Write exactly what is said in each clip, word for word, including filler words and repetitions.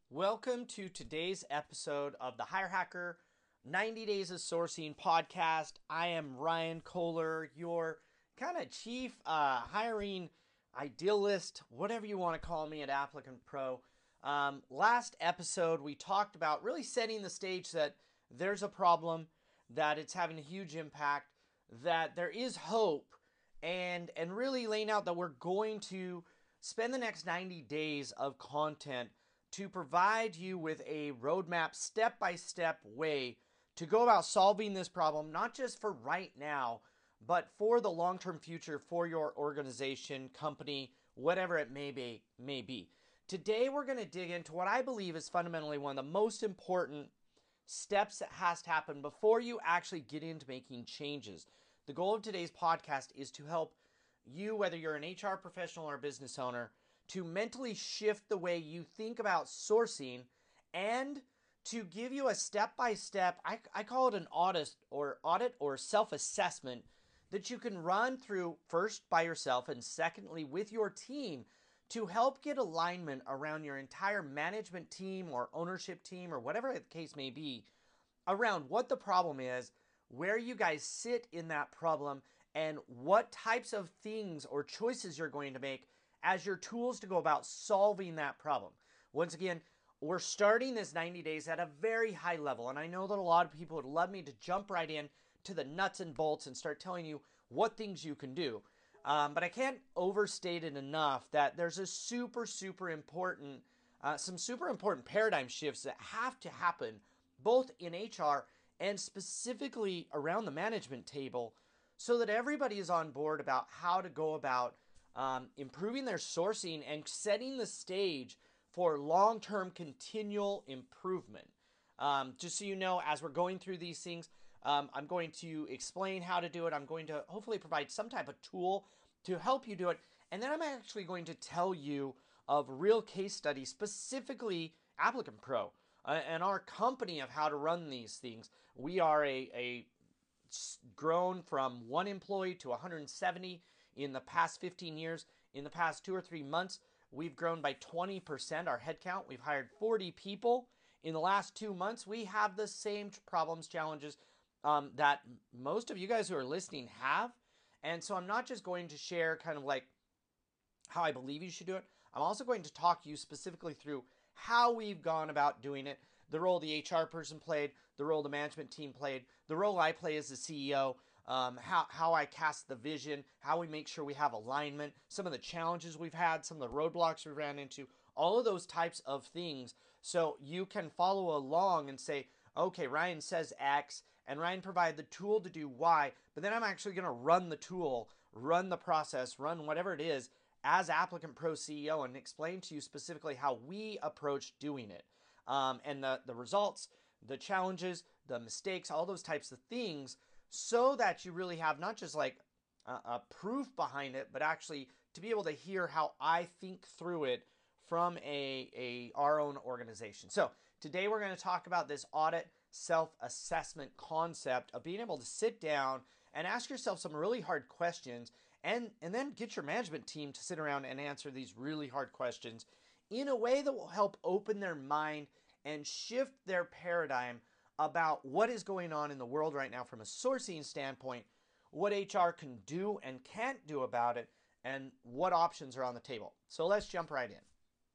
Welcome to today's episode of the Hire Hacker ninety Days of Sourcing podcast. I am Ryan Kohler, your kind of chief uh, hiring idealist, whatever you want to call me at Applicant Pro. Um, last episode, we talked about really setting the stage that there's a problem, that it's having a huge impact, that there is hope, and and really laying out that we're going to spend the next ninety days of content to provide you with a roadmap, step-by-step way to go about solving this problem, not just for right now, but for the long-term future for your organization, company, whatever it may be. May be. Today, we're going to dig into what I believe is fundamentally one of the most important steps that has to happen before you actually get into making changes. The goal of today's podcast is to help you, whether you're an H R professional or a business owner, to mentally shift the way you think about sourcing and to give you a step-by-step, I, I call it an audit or audit or self-assessment that you can run through first by yourself and secondly with your team to help get alignment around your entire management team or ownership team or whatever the case may be around what the problem is, where you guys sit in that problem, and what types of things or choices you're going to make as your tools to go about solving that problem. Once again, we're starting this ninety days at a very high level, and I know that a lot of people would love me to jump right in to the nuts and bolts and start telling you what things you can do. Um, but I can't overstate it enough that there's a super, super important, uh, some super important paradigm shifts that have to happen both in H R and specifically around the management table so that everybody is on board about how to go about Um, improving their sourcing and setting the stage for long-term continual improvement. Um, just so you know, as we're going through these things, um, I'm going to explain how to do it. I'm going to hopefully provide some type of tool to help you do it. And then I'm actually going to tell you of real case studies, specifically Applicant Pro uh, and our company of how to run these things. We are a, a grown from one employee to one hundred seventy in the past fifteen years. In the past two or three months, we've grown by twenty percent our headcount. We've hired forty people. In the last two months, we have the same problems, challenges um, that most of you guys who are listening have. And so I'm not just going to share kind of like how I believe you should do it. I'm also going to talk you specifically through how we've gone about doing it, the role the H R person played, the role the management team played, the role I play as the C E O, um, how, how I cast the vision, how we make sure we have alignment, some of the challenges we've had, some of the roadblocks we ran into, all of those types of things. So you can follow along and say, okay, Ryan says X, and Ryan provided the tool to do Y, but then I'm actually going to run the tool, run the process, run whatever it is as Applicant Pro C E O and explain to you specifically how we approach doing it. Um, and the, the results, the challenges, the mistakes, all those types of things, so that you really have not just like a, a proof behind it, but actually to be able to hear how I think through it from a, a our own organization. So today we're going to talk about this audit self-assessment concept of being able to sit down and ask yourself some really hard questions and, and then get your management team to sit around and answer these really hard questions in a way that will help open their mind and shift their paradigm about what is going on in the world right now from a sourcing standpoint, what H R can do and can't do about it, and what options are on the table. So let's jump right in.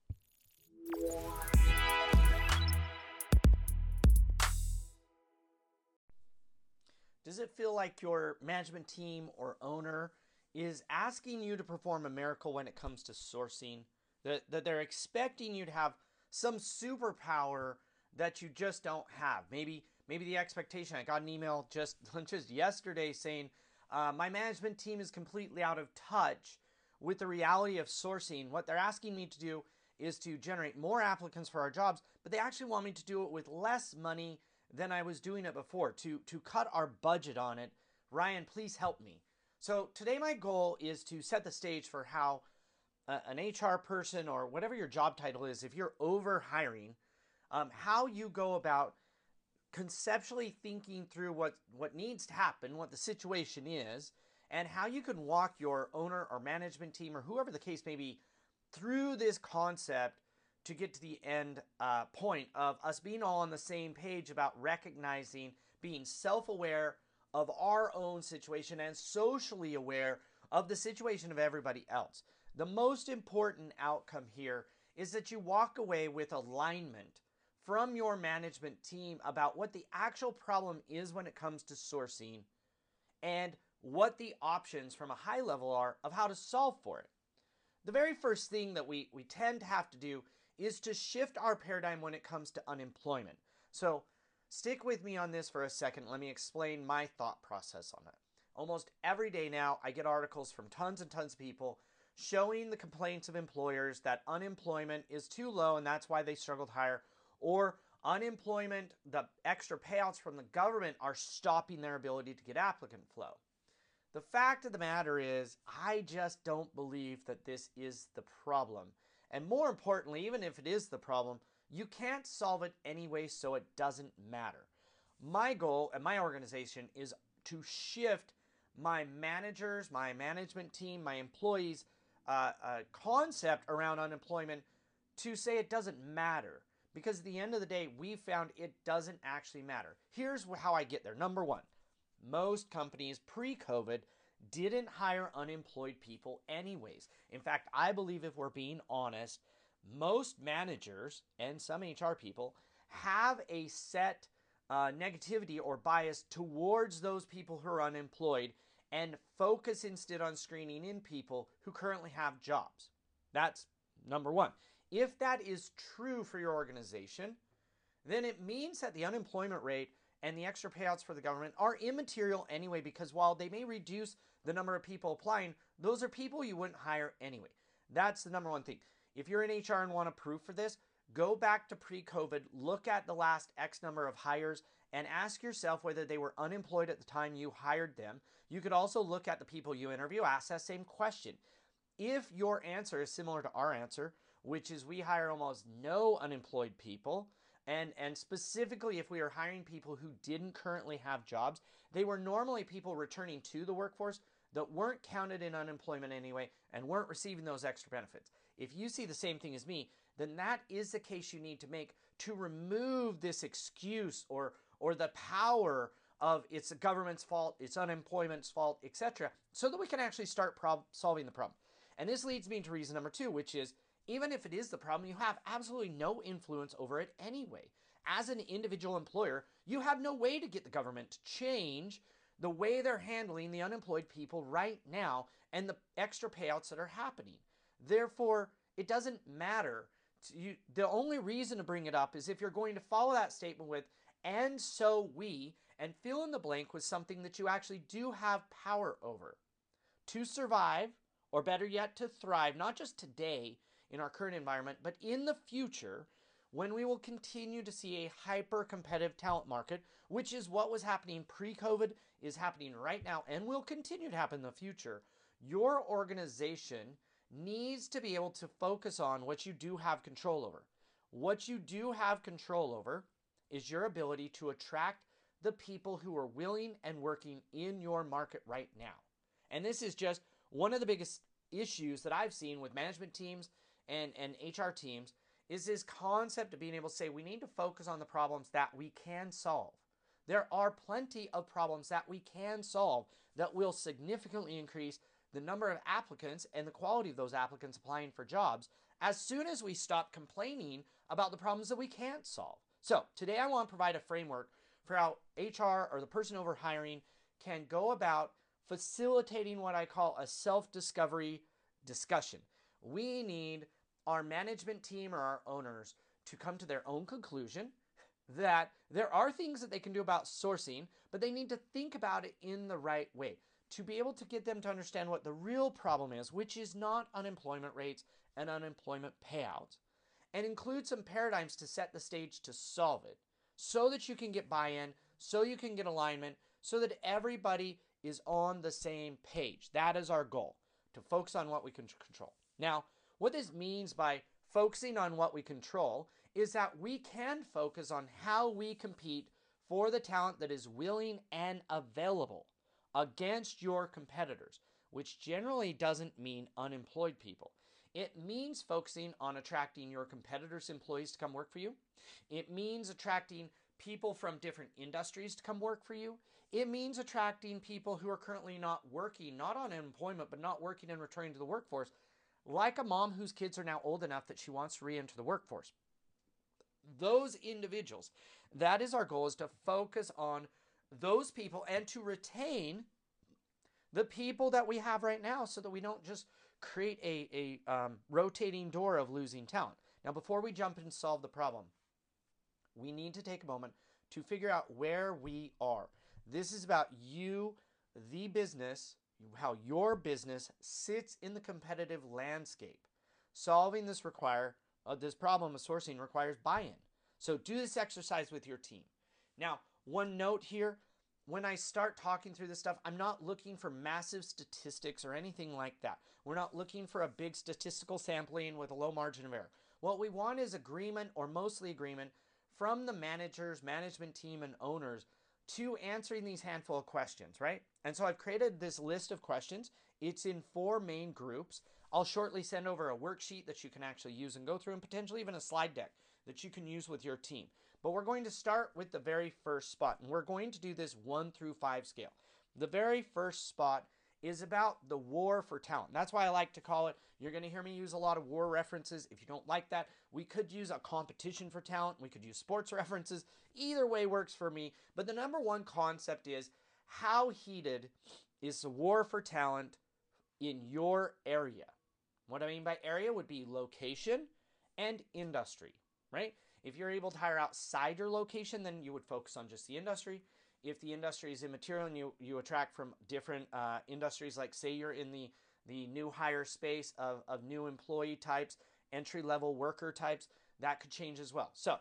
Does it feel like your management team or owner is asking you to perform a miracle when it comes to sourcing? That, that they're expecting you to have some superpower that you just don't have. Maybe maybe the expectation, I got an email just, just yesterday saying, uh, my management team is completely out of touch with the reality of sourcing. What they're asking me to do is to generate more applicants for our jobs, but they actually want me to do it with less money than I was doing it before, to, to cut our budget on it. Ryan, please help me. So today my goal is to set the stage for how uh, an H R person or whatever your job title is, if you're over hiring, um, how you go about conceptually thinking through what, what needs to happen, what the situation is, and how you can walk your owner or management team or whoever the case may be through this concept to get to the end uh, point of us being all on the same page about recognizing, being self-aware of our own situation and socially aware of the situation of everybody else. The most important outcome here is that you walk away with alignment from your management team about what the actual problem is when it comes to sourcing and what the options from a high level are of how to solve for it. The very first thing that we, we tend to have to do is to shift our paradigm when it comes to unemployment. So stick with me on this for a second. Let me explain my thought process on it. Almost every day now, I get articles from tons and tons of people showing the complaints of employers that unemployment is too low and that's why they struggle to hire, or unemployment, the extra payouts from the government are stopping their ability to get applicant flow. The fact of the matter is, I just don't believe that this is the problem. And more importantly, even if it is the problem, you can't solve it anyway, so it doesn't matter. My goal and my organization is to shift my managers, my management team, my employees' uh, uh, concept around unemployment to say it doesn't matter. Because at the end of the day, we found it doesn't actually matter. Here's how I get there. Number one, most companies pre-COVID didn't hire unemployed people anyways. In fact, I believe if we're being honest, most managers and some H R people have a set uh, negativity or bias towards those people who are unemployed and focus instead on screening in people who currently have jobs. That's number one. If that is true for your organization, then it means that the unemployment rate and the extra payouts for the government are immaterial anyway, because while they may reduce the number of people applying, those are people you wouldn't hire anyway. That's the number one thing. If you're in H R and want a proof for this, go back to pre-COVID, look at the last X number of hires, and ask yourself whether they were unemployed at the time you hired them. You could also look at the people you interview, ask that same question. If your answer is similar to our answer, which is we hire almost no unemployed people, and, and specifically if we are hiring people who didn't currently have jobs, they were normally people returning to the workforce that weren't counted in unemployment anyway and weren't receiving those extra benefits. If you see the same thing as me, then that is the case you need to make to remove this excuse or, or the power of it's the government's fault, it's unemployment's fault, et cetera, so that we can actually start prob- solving the problem. And this leads me to reason number two, which is even if it is the problem, you have absolutely no influence over it anyway. As an individual employer, you have no way to get the government to change the way they're handling the unemployed people right now and the extra payouts that are happening. Therefore, it doesn't matter. To you, the only reason to bring it up is if you're going to follow that statement with, and so we, and fill in the blank with something that you actually do have power over. To survive, or better yet, to thrive, not just today in our current environment, but in the future, when we will continue to see a hyper-competitive talent market, which is what was happening pre-COVID, is happening right now, and will continue to happen in the future, your organization needs to be able to focus on what you do have control over. What you do have control over is your ability to attract the people who are willing and working in your market right now. And this is just one of the biggest issues that I've seen with management teams and, and H R teams is this concept of being able to say we need to focus on the problems that we can solve. There are plenty of problems that we can solve that will significantly increase the number of applicants and the quality of those applicants applying for jobs as soon as we stop complaining about the problems that we can't solve. So today I want to provide a framework for how H R or the person over hiring can go about facilitating what I call a self-discovery discussion. We need our management team or our owners to come to their own conclusion that there are things that they can do about sourcing, but they need to think about it in the right way to be able to get them to understand what the real problem is, which is not unemployment rates and unemployment payouts, and include some paradigms to set the stage to solve it so that you can get buy-in, so you can get alignment, so that everybody is on the same page. That is our goal, to focus on what we can control. Now, what this means by focusing on what we control is that we can focus on how we compete for the talent that is willing and available against your competitors, which generally doesn't mean unemployed people. It means focusing on attracting your competitors' employees to come work for you. It means attracting people from different industries to come work for you. It means attracting people who are currently not working, not on unemployment, but not working and returning to the workforce, like a mom whose kids are now old enough that she wants to re-enter the workforce. Those individuals, that is our goal, is to focus on those people and to retain the people that we have right now so that we don't just create a, a um, rotating door of losing talent. Now, before we jump and solve the problem, we need to take a moment to figure out where we are. This is about you, the business, how your business sits in the competitive landscape. Solving this require uh, this problem of sourcing requires buy-in. So do this exercise with your team. Now, one note here, when I start talking through this stuff, I'm not looking for massive statistics or anything like that. We're not looking for a big statistical sampling with a low margin of error. What we want is agreement, or mostly agreement, from the managers, management team, and owners to answering these handful of questions, right? And so I've created this list of questions. It's in four main groups. I'll shortly send over a worksheet that you can actually use and go through, and potentially even a slide deck that you can use with your team. But we're going to start with the very first spot, and we're going to do this one through five scale. The very first spot is about the war for talent. That's why I like to call it, you're going to hear me use a lot of war references. If you don't like that, we could use a competition for talent. We could use sports references. Either way works for me. But the number one concept is, how heated is the war for talent in your area? What I mean by area would be location and industry, right? If you're able to hire outside your location, then you would focus on just the industry. If the industry is immaterial and you, you attract from different uh, industries, like say you're in the, the new hire space of, of new employee types, entry-level worker types, that could change as well. So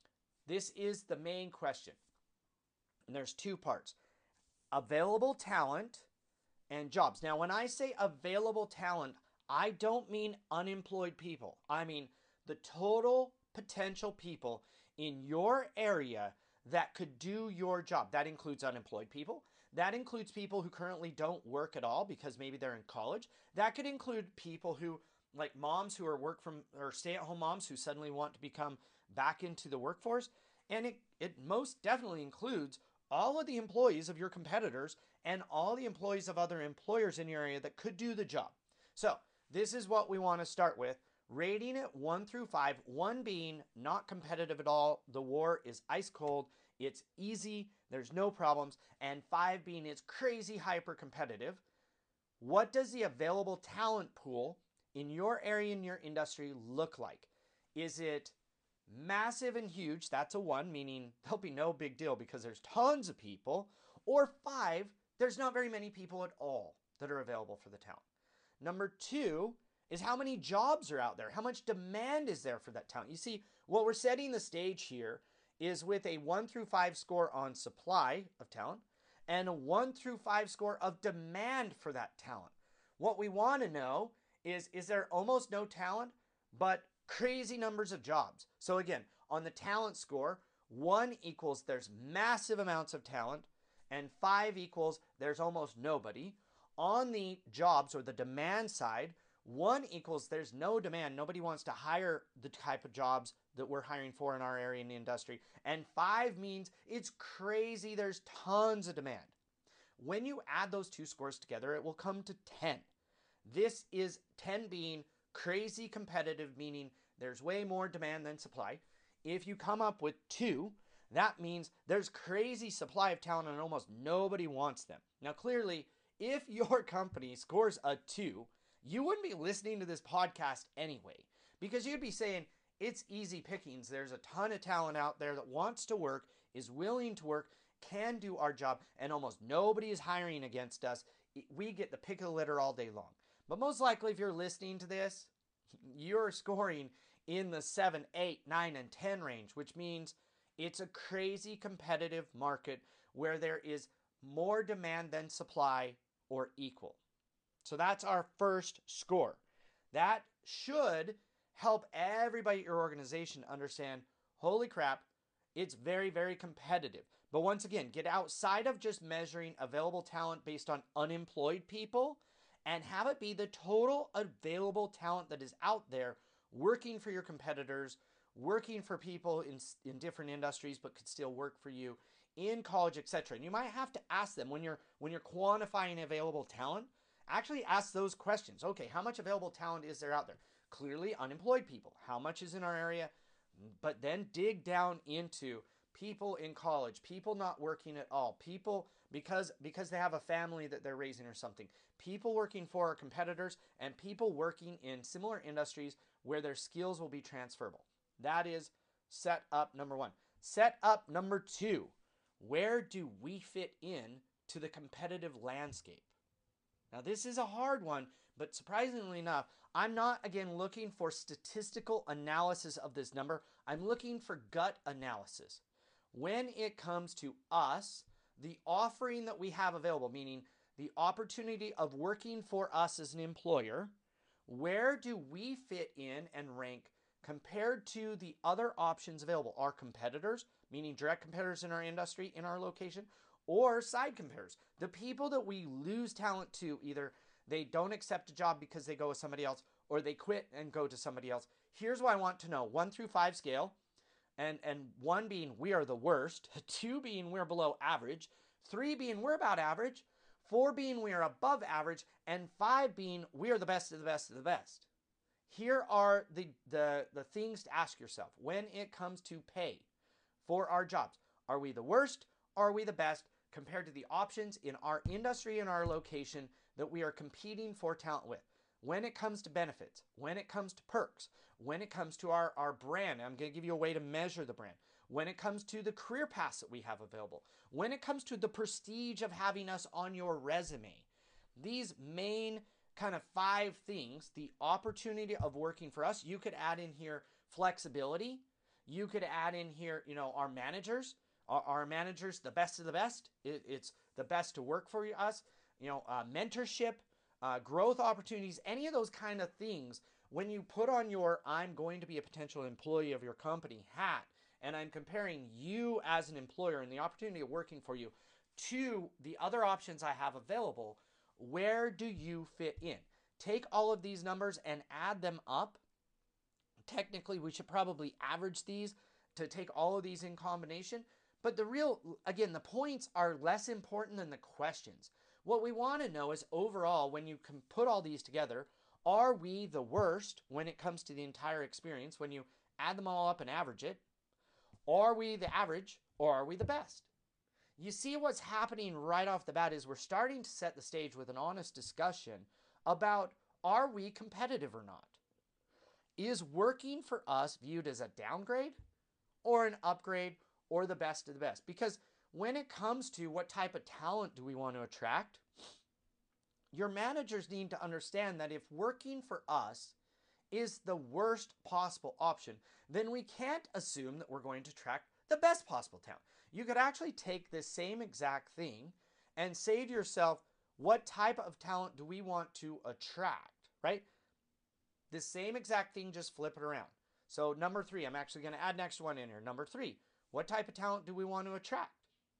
this is the main question. And there's two parts: available talent and jobs. Now, when I say available talent, I don't mean unemployed people. I mean the total potential people in your area that could do your job. That includes unemployed people. That includes people who currently don't work at all because maybe they're in college. That could include people who, like moms who are work from or stay-at-home moms who suddenly want to become back into the workforce. And it, it most definitely includes all of the employees of your competitors and all the employees of other employers in your area that could do the job. So this is what we want to start with. Rating it one through five, one being not competitive at all, the war is ice cold, it's easy, there's no problems, and five being it's crazy hyper competitive. What does the available talent pool in your area, in your industry, look like? Is it massive and huge? That's a one, meaning there'll be no big deal because there's tons of people. Or five, there's not very many people at all that are available for the talent. Number two is how many jobs are out there? How much demand is there for that talent? You see, what we're setting the stage here is with a one through five score on supply of talent and a one through five score of demand for that talent. What we want to know is, is there almost no talent, but crazy numbers of jobs? So again, on the talent score, one equals there's massive amounts of talent, and five equals there's almost nobody. On the jobs or the demand side, one equals there's no demand. Nobody wants to hire the type of jobs that we're hiring for in our area in the industry. And five means it's crazy. There's tons of demand. When you add those two scores together, it will come to ten. This is ten being crazy competitive, meaning there's way more demand than supply. If you come up with two, that means there's crazy supply of talent and almost nobody wants them. Now, clearly, if your company scores a two, you wouldn't be listening to this podcast anyway, because you'd be saying, it's easy pickings. There's a ton of talent out there that wants to work, is willing to work, can do our job, and almost nobody is hiring against us. We get the pick of the litter all day long. But most likely, if you're listening to this, you're scoring in the seven, eight, nine, and ten range, which means it's a crazy competitive market where there is more demand than supply or equal. So that's our first score. That should help everybody at your organization understand, holy crap, it's very, very competitive. But once again, get outside of just measuring available talent based on unemployed people and have it be the total available talent that is out there working for your competitors, working for people in, in different industries but could still work for you in college, et cetera. And you might have to ask them when you're when you're quantifying available talent, actually ask those questions. Okay, how much available talent is there out there? Clearly unemployed people. How much is in our area? But then dig down into people in college, people not working at all, people because because they have a family that they're raising or something, people working for our competitors, and people working in similar industries where their skills will be transferable. That is set up number one. Set up number two. Where do we fit in to the competitive landscape? Now, this is a hard one, but surprisingly enough, I'm not, again, looking for statistical analysis of this number. I'm looking for gut analysis. When it comes to us, the offering that we have available, meaning the opportunity of working for us as an employer, where do we fit in and rank compared to the other options available? Our competitors, meaning direct competitors in our industry, in our location, or side competitors, the people that we lose talent to, either they don't accept a job because they go with somebody else, or they quit and go to somebody else. Here's what I want to know. One through five scale, and, and one being we are the worst, two being we're below average, three being we're about average, four being we are above average, and five being we are the best of the best of the best. Here are the, the, the things to ask yourself when it comes to pay for our jobs. Are we the worst? Are we the best compared to the options in our industry and our location that we are competing for talent with? When it comes to benefits, when it comes to perks, when it comes to our, our brand, I'm going to give you a way to measure the brand. When it comes to the career paths that we have available, when it comes to the prestige of having us on your resume, these main kind of five things, the opportunity of working for us, you could add in here flexibility. You could add in here, you know, our managers, our, our managers, the best of the best. It, it's the best to work for us. You know, uh, mentorship, uh, growth opportunities, any of those kind of things. When you put on your I'm going to be a potential employee of your company hat, and I'm comparing you as an employer and the opportunity of working for you to the other options I have available, where do you fit in? Take all of these numbers and add them up. Technically, we should probably average these to take all of these in combination. But the real, again, the points are less important than the questions. What we want to know is overall, when you can put all these together, are we the worst when it comes to the entire experience? When you add them all up and average it, are we the average or are we the best? You see what's happening right off the bat is we're starting to set the stage with an honest discussion about are we competitive or not? Is working for us viewed as a downgrade or an upgrade or the best of the best? Because when it comes to what type of talent do we want to attract, your managers need to understand that if working for us is the worst possible option, then we can't assume that we're going to attract the best possible talent. You could actually take this same exact thing and say to yourself, what type of talent do we want to attract, right? The same exact thing, just flip it around. So number three, I'm actually going to add next one in here. Number three, what type of talent do we want to attract?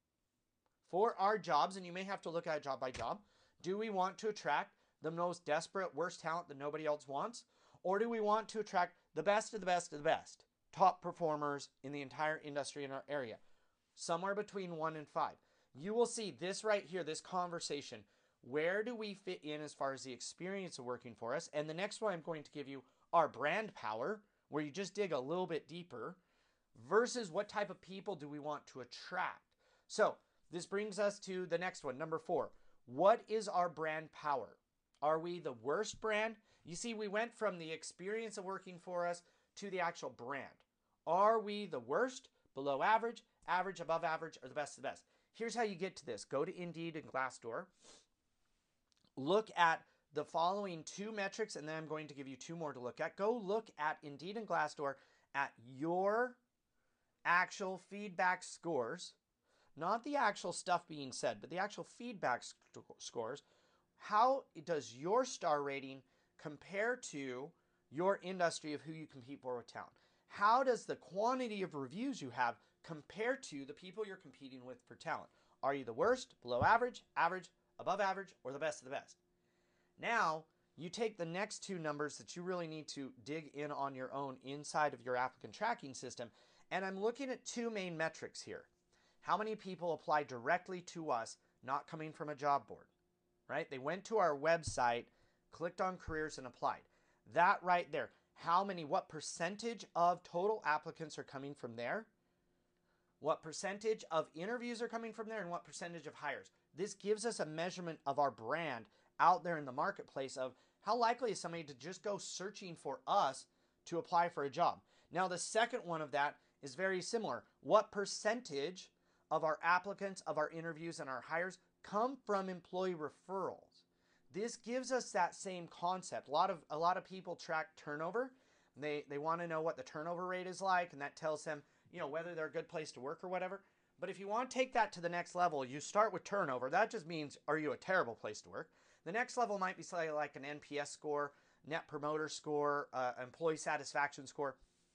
For our jobs, and you may have to look at it job by job, do we want to attract the most desperate, worst talent that nobody else wants? Or do we want to attract the best of the best of the best, top performers in the entire industry in our area? Somewhere between one and five. You will see this right here, this conversation. Where do we fit in as far as the experience of working for us? And the next one I'm going to give you our brand power, where you just dig a little bit deeper, versus what type of people do we want to attract. So this brings us to the next one, number four. What is our brand power? Are we the worst brand? You see, we went from the experience of working for us to the actual brand. Are we the worst, below average, average, above average, or the best of the best? Here's how you get to this. Go to Indeed and Glassdoor. Look at the following two metrics, and then I'm going to give you two more to look at. Go look at Indeed and Glassdoor at your actual feedback scores, not the actual stuff being said, but the actual feedback sc- scores. How does your star rating compare to your industry of who you compete for with talent? How does the quantity of reviews you have compare to the people you're competing with for talent? Are you the worst, below average, average, above average, or the best of the best? Now, you take the next two numbers that you really need to dig in on your own inside of your applicant tracking system, and I'm looking at two main metrics here. How many people apply directly to us, not coming from a job board, right? They went to our website, clicked on careers, and applied. That right there. How many, what percentage of total applicants are coming from there? What percentage of interviews are coming from there, and what percentage of hires? This gives us a measurement of our brand out there in the marketplace of how likely is somebody to just go searching for us to apply for a job. Now, the second one of that is very similar. What percentage of our applicants, of our interviews, and our hires come from employee referrals? This gives us that same concept. A lot of a lot of people track turnover. They they want to know what the turnover rate is like, and that tells them, you know, whether they're a good place to work or whatever. But if you want to take that to the next level, you start with turnover. That just means, are you a terrible place to work? The next level might be something like an N P S score, Net Promoter Score, uh, employee satisfaction score.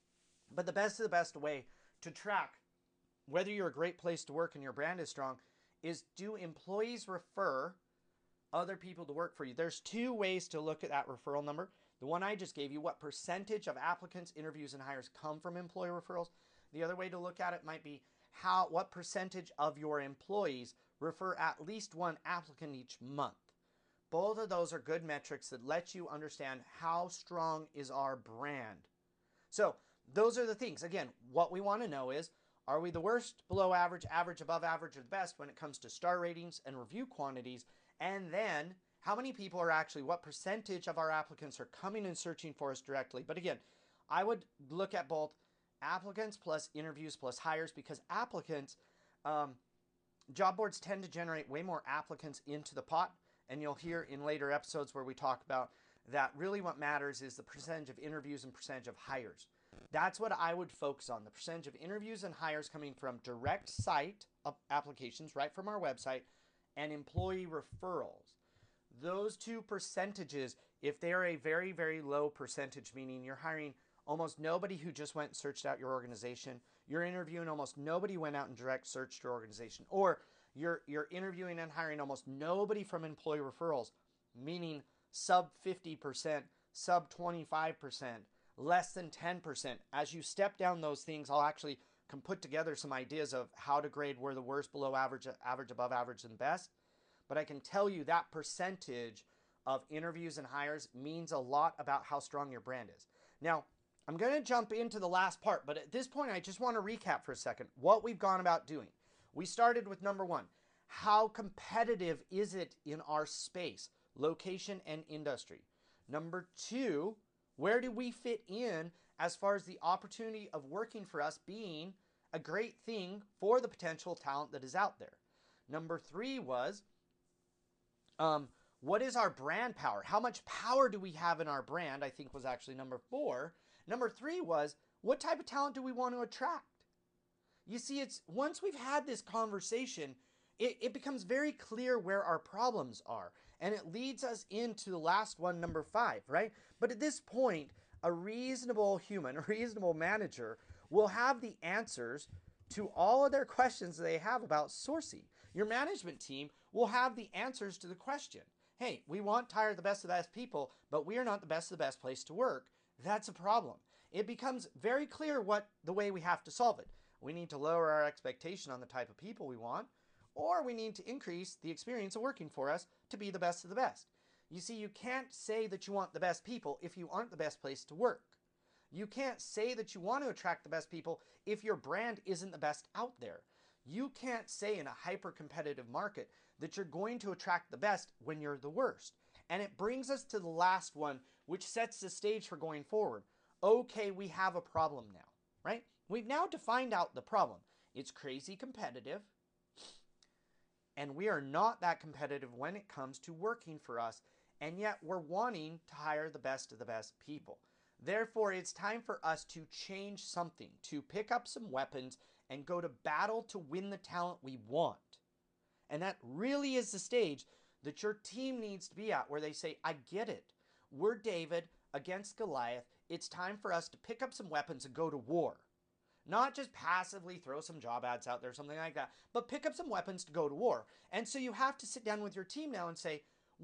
But the best of the best way to track whether you're a great place to work and your brand is strong is, do employees refer other people to work for you? There's two ways to look at that referral number. The one I just gave you, what percentage of applicants, interviews, and hires come from employee referrals? The other way to look at it might be how what percentage of your employees refer at least one applicant each month. Both of those are good metrics that let you understand how strong is our brand. So those are the things. Again, what we want to know is, are we the worst, below average, average, above average, or the best when it comes to star ratings and review quantities? And then how many people are actually, what percentage of our applicants are coming and searching for us directly? But again, I would look at both applicants plus interviews plus hires, because applicants, um, job boards tend to generate way more applicants into the pot. And you'll hear in later episodes where we talk about that really what matters is the percentage of interviews and percentage of hires. That's what I would focus on, the percentage of interviews and hires coming from direct site applications right from our website and employee referrals. Those two percentages, if they are a very, very low percentage, meaning you're hiring almost nobody who just went and searched out your organization, you're interviewing almost nobody went out and direct searched your organization, or you're, you're interviewing and hiring almost nobody from employee referrals, meaning sub fifty percent, sub twenty-five percent, less than ten percent. As you step down those things, I'll actually can put together some ideas of how to grade where the worst, below average, average, above average, and best. But I can tell you that percentage of interviews and hires means a lot about how strong your brand is. Now, I'm going to jump into the last part, but at this point, I just want to recap for a second what we've gone about doing. We started with number one. How competitive is it in our space, location, and industry? Number two, where do we fit in as far as the opportunity of working for us being a great thing for the potential talent that is out there? Number three was, um, what is our brand power? How much power do we have in our brand? I think was actually number four. Number three was, what type of talent do we want to attract? You see, it's once we've had this conversation, it, it becomes very clear where our problems are. And it leads us into the last one, number five, right? But at this point, a reasonable human, a reasonable manager will have the answers to all of their questions they have about sourcing. Your management team will have the answers to the question. Hey, we want to hire the best of the best people, but we are not the best of the best place to work. That's a problem. It becomes very clear what the way we have to solve it. We need to lower our expectation on the type of people we want, or we need to increase the experience of working for us to be the best of the best. You see, you can't say that you want the best people if you aren't the best place to work. You can't say that you want to attract the best people if your brand isn't the best out there. You can't say in a hyper-competitive market that you're going to attract the best when you're the worst. And it brings us to the last one, which sets the stage for going forward. Okay, we have a problem now, right? We've now defined out the problem. It's crazy competitive, and we are not that competitive when it comes to working for us, and yet we're wanting to hire the best of the best people. Therefore, it's time for us to change something, to pick up some weapons and go to battle to win the talent we want. And that really is the stage that your team needs to be at, where they say, I get it. We're David against Goliath. It's time for us to pick up some weapons and go to war. Not just passively throw some job ads out there, something like that, but pick up some weapons to go to war. And so you have to sit down with your team now and say, well,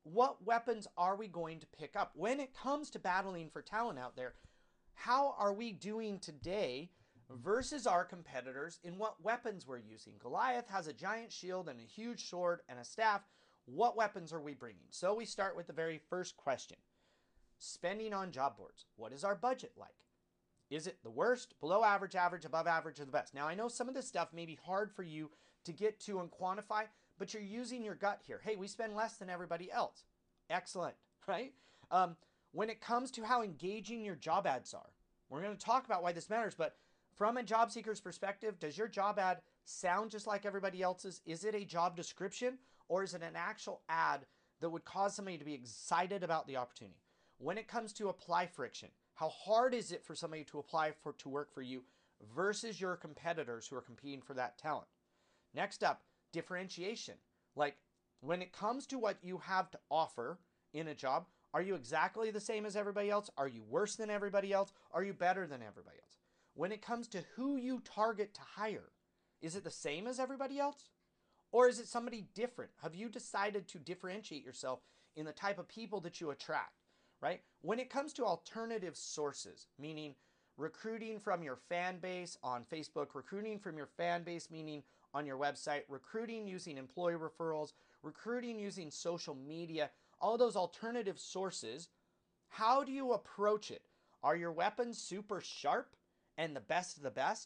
what weapons are we going to pick up? When it comes to battling for talent out there, how are we doing today versus our competitors in what weapons we're using? Goliath has a giant shield and a huge sword and a staff. What weapons are we bringing? So we start with the very first question. Spending on job boards. What is our budget like? Is it the worst, below average, average, above average, or the best? Now, I know some of this stuff may be hard for you to get to and quantify, but you're using your gut here. Hey, we spend less than everybody else. Excellent, right? Um, when it comes to how engaging your job ads are, we're going to talk about why this matters, but from a job seeker's perspective, does your job ad sound just like everybody else's? Is it a job description, or is it an actual ad that would cause somebody to be excited about the opportunity? When it comes to apply friction, how hard is it for somebody to apply for to work for you versus your competitors who are competing for that talent? Next up, differentiation. Like, when it comes to what you have to offer in a job, are you exactly the same as everybody else? Are you worse than everybody else? Are you better than everybody else? When it comes to who you target to hire, is it the same as everybody else? Or is it somebody different? Have you decided to differentiate yourself in the type of people that you attract, right? When it comes to alternative sources, meaning recruiting from your fan base on Facebook, recruiting from your fan base, meaning on your website, recruiting using employee referrals, recruiting using social media, all those alternative sources, how do you approach it? Are your weapons super sharp and the best of the best?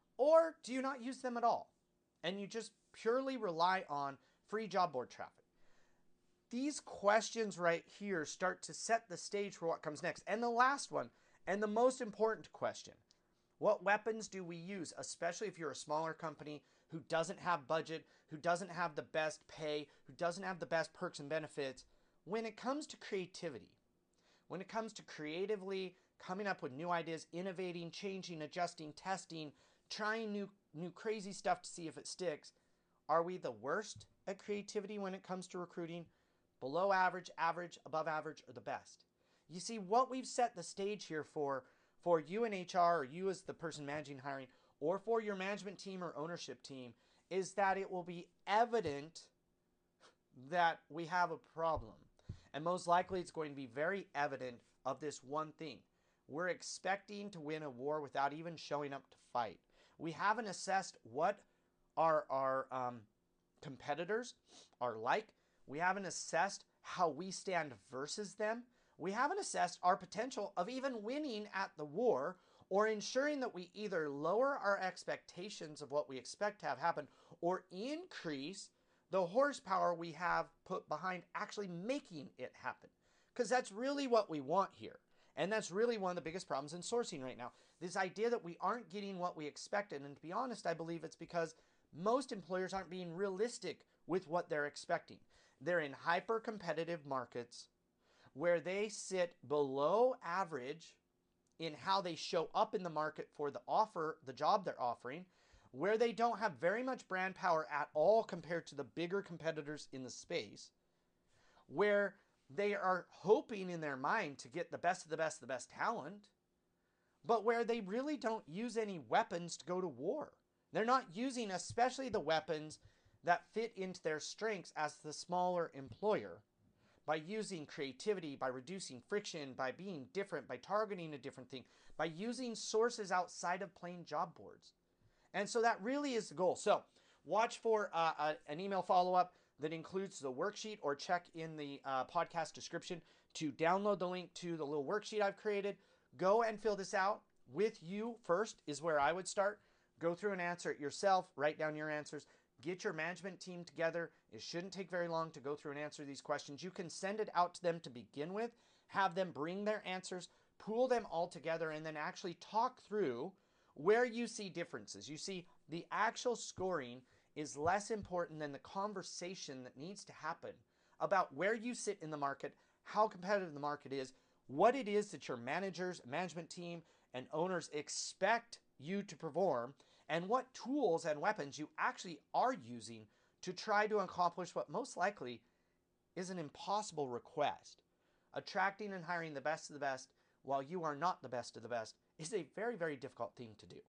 Or do you not use them at all? And you just purely rely on free job board traffic? These questions right here start to set the stage for what comes next. And the last one, and the most important question, what weapons do we use, especially if you're a smaller company who doesn't have budget, who doesn't have the best pay, who doesn't have the best perks and benefits, when it comes to creativity, when it comes to creatively coming up with new ideas, innovating, changing, adjusting, testing, trying new, new crazy stuff to see if it sticks, are we the worst at creativity when it comes to recruiting? Below average, average, above average, or the best? You see, what we've set the stage here for, for you in H R, or you as the person managing hiring, or for your management team or ownership team, is that it will be evident that we have a problem. And most likely it's going to be very evident of this one thing. We're expecting to win a war without even showing up to fight. We haven't assessed what our, our um, competitors are like. We haven't assessed how we stand versus them. We haven't assessed our potential of even winning at the war, or ensuring that we either lower our expectations of what we expect to have happen or increase the horsepower we have put behind actually making it happen. Because that's really what we want here. And that's really one of the biggest problems in sourcing right now. This idea that we aren't getting what we expected. And to be honest, I believe it's because most employers aren't being realistic with what they're expecting. They're in hyper-competitive markets where they sit below average in how they show up in the market for the offer, the job they're offering, where they don't have very much brand power at all compared to the bigger competitors in the space, where they are hoping in their mind to get the best of the best of the best talent, but where they really don't use any weapons to go to war. They're not using especially the weapons that fit into their strengths as the smaller employer, by using creativity, by reducing friction, by being different, by targeting a different thing, by using sources outside of plain job boards. And so that really is the goal. So watch for uh, a, an email follow-up that includes the worksheet, or check in the uh, podcast description to download the link to the little worksheet I've created. Go and fill this out with you first is where I would start. Go through and answer it yourself. Write down your answers. Get your management team together. It shouldn't take very long to go through and answer these questions. You can send it out to them to begin with, have them bring their answers, pool them all together, and then actually talk through where you see differences. You see, the actual scoring is less important than the conversation that needs to happen about where you sit in the market, how competitive the market is, what it is that your managers, management team, and owners expect you to perform, and what tools and weapons you actually are using to try to accomplish what most likely is an impossible request. Attracting and hiring the best of the best while you are not the best of the best is a very, very difficult thing to do.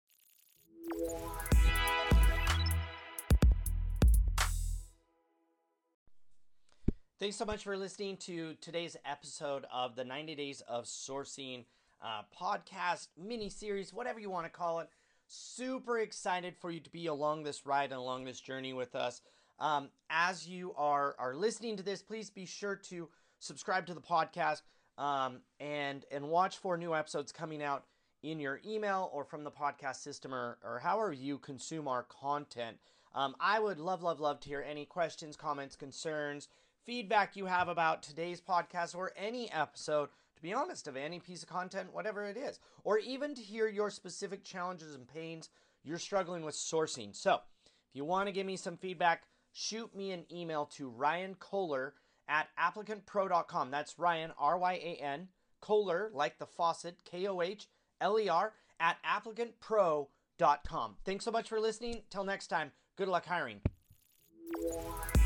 Thanks so much for listening to today's episode of the ninety Days of Sourcing uh, podcast, mini-series, whatever you want to call it. Super excited for you to be along this ride and along this journey with us. Um, as you are, are listening to this, please be sure to subscribe to the podcast um, and, and watch for new episodes coming out in your email or from the podcast system or, or however you consume our content. Um, I would love, love, love to hear any questions, comments, concerns, feedback you have about today's podcast or any episode, to be honest, of any piece of content, whatever it is, or even to hear your specific challenges and pains you're struggling with sourcing. So if you want to give me some feedback, shoot me an email to Ryan Kohler at applicant pro dot com. That's Ryan, R Y A N, Kohler, like the faucet, K O H L E R, at applicant pro dot com. Thanks so much for listening. Till next time, good luck hiring.